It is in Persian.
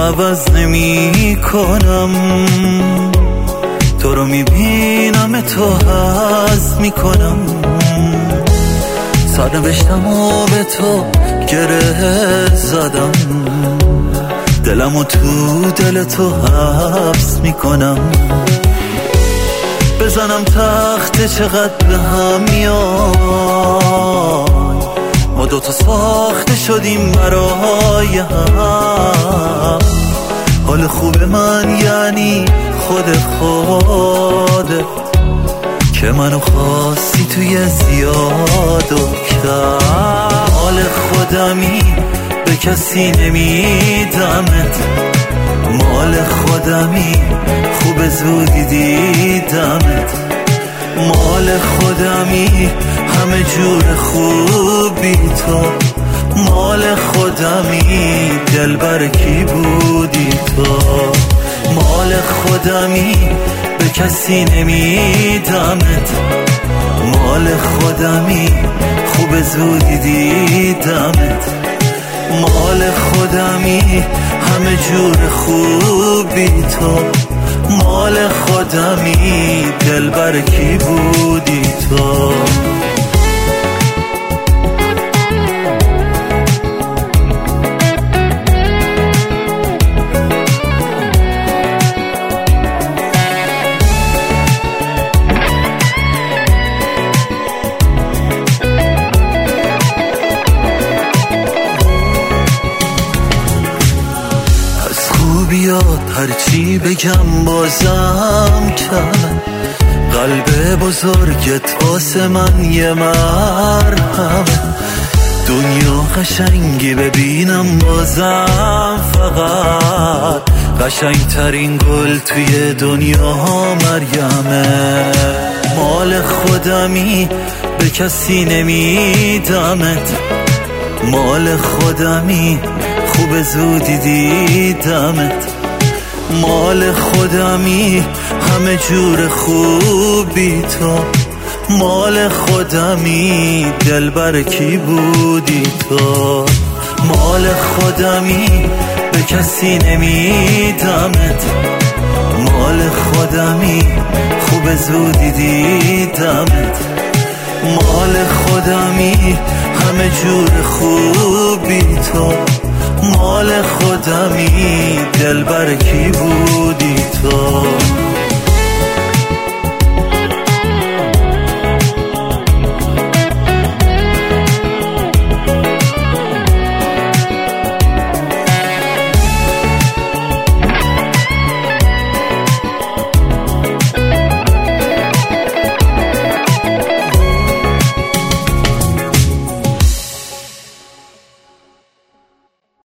عوض نمی کنم، تو رو میبینم تو حس میکنم، سرنوشتم و به تو گره زدم، دلمو تو دل تو حبس میکنم. بزنم تخت چقدر به هم میای، ما دوتا ساخته شدیم برای هم. حال خوب من یعنی خودت که منو خواستی توی زیاد و کم. حال خودمی به کسی نمیدمت، مال خودمی خوب زودی دیدمت، مال خودمی همه جور خوبی تو، مال خودمی دلبر کی بودی تو، مال خودمی به کسی نمیدمت، مال خودمی خوب زودی دیدمت، مال خودمی همه جور خوبی تو، مال خودمی دلبر کی بودی تو. بیاد هرچی بگم بازم کمه، قلب بزرگت واسه من یه مرهمه، دنیا قشنگی ببینم بازم، فقط قشنگترین گل توی دنیا مریمه، مال خودمی به کسی نمیدمت، مال خودمی خوب زودی دیدمت، مال خودمی همه جور خوبی تو، مال خودمی دلبر کی بودی تو، مال خودمی به کسی نمیدمت، مال خودمی خوب زودی دیدمت، مال خودمی همه جور خوبی تو، مال خودمی دلبر کی بودی تو.